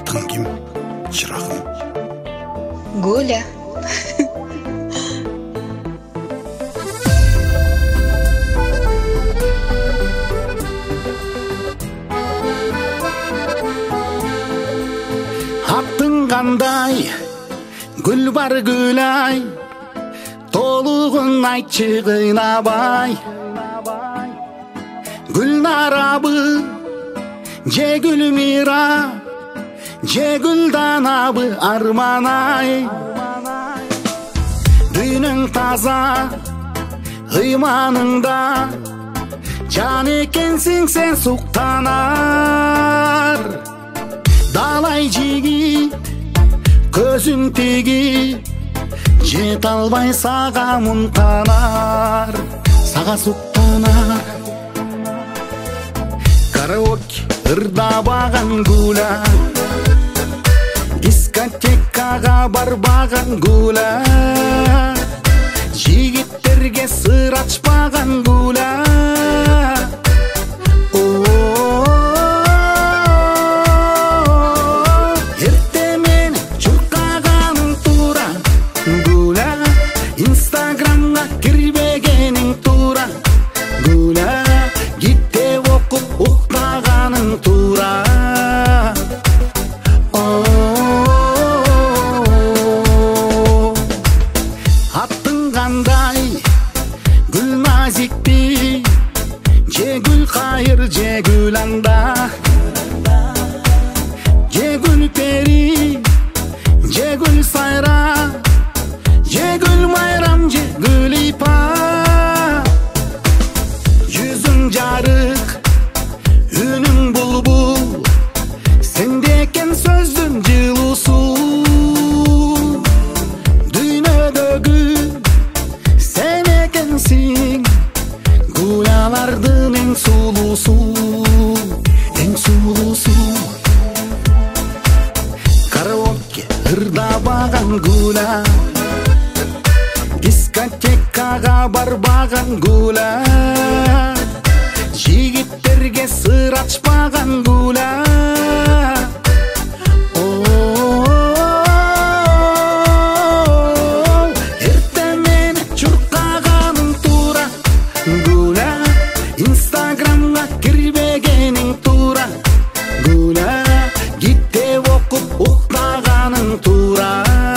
Атың кім, шырағым? Гуля. Аттың қандай, гүл бар гүлай, толығын айтшы қинабай. Гүлнарабы, же гүлмира, же гүлданабы арманай. Дүйнің таза, иманыңда, жан екенсің сен суқтанар. Далай жиги, көзін теги, жет албай саға мұнтанар, саға суқтанар. Караоке ырдабаған гуля, дискотекаға барбаған гуля, жигиттерге сыр ачпаған гуля. Инстаграмға кірбегенің тура гуля, гитте оқып ұқтағаның тура. Аттың қандай, гүл назикпи, же гүл қайыр, же гүл анда, же гүл пери, же гүл сайра, же гүл майрам, же гүл ипа. Жүзің жарық, үнің бұлбұл, сенде екен сөздің жылусу. Дүйнөдөгү сен екенсің, гулялардың ең сұлусу, ең сұлусу. Караоке ырдабаған гуля, дискотекаға барбаған гуля, жигиттерге сыр ачпаған гуля. Эртемен чуркаганың тура гуля, инстаграмға кірбегенің тура гуля, гитте оқып ұқтағаның тура.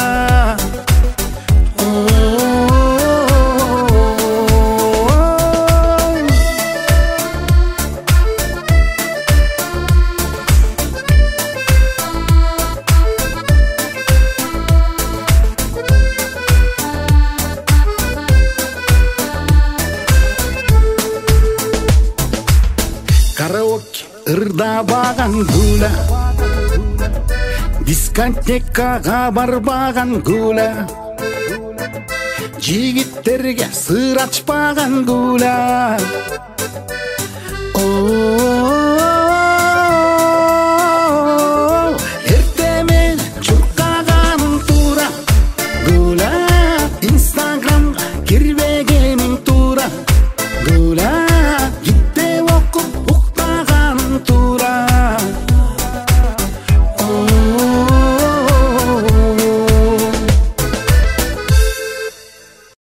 Караоке ырдабаған гуля, дискотекаға барбаған гуля, жигиттерге сыр ачпаған гуля.